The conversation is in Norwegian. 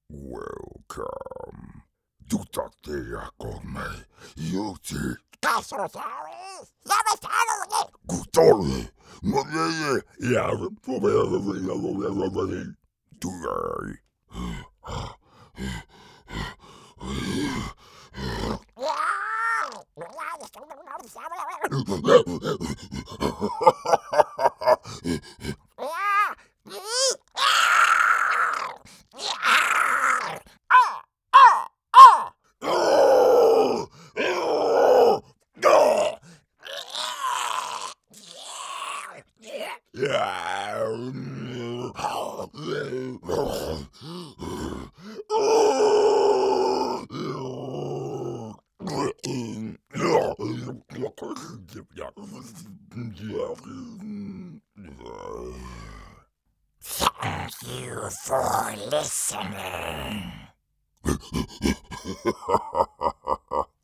Welcome. Du takter con meg. Yuti. Guttorli. Marie. Jeg proberer du er. Thank you for listening.